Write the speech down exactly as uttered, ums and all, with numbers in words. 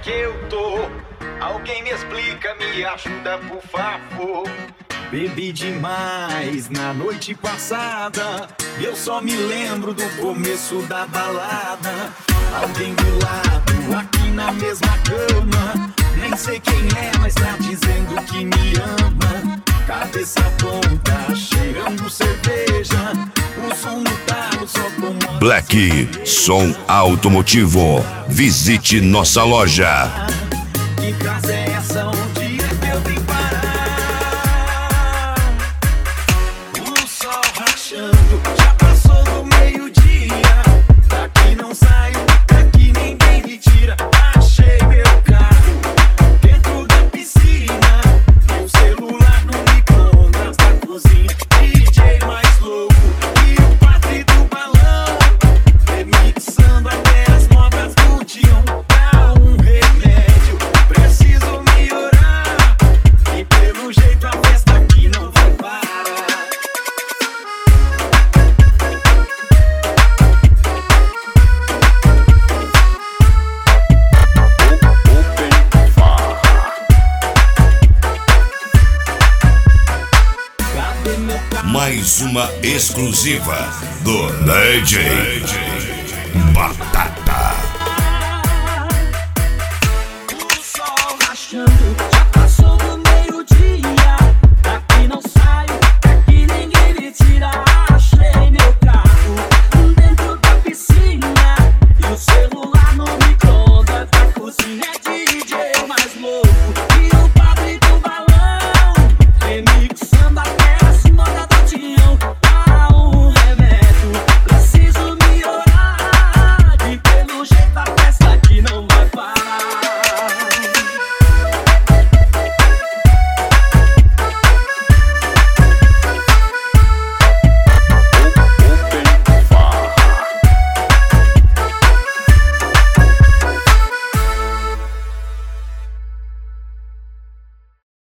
que eu tô? Alguém me explica, me ajuda, por favor. Bebi demais na noite passada e eu só me lembro do começo da balada. Alguém do lado, aqui na mesma cama. Nem sei quem é, mas tá dizendo que me ama. Cabeça tonta, cheirando cerveja. O som no talo só comanda. Black Som Automotivo. Visite nossa loja. Que casa é essa? Onde é que eu vim parar? O sol rachando, já passou do meio-dia. Daqui não saio, daqui ninguém me tira. Achei meu carro dentro da piscina. Meu celular no micro-ondas da cozinha. D J mais louco e o padre do balão, remixando até as modas do Dion. Dá um remédio, preciso melhorar. E pelo jeito a festa aqui não vai parar. Mais uma exclusiva do D J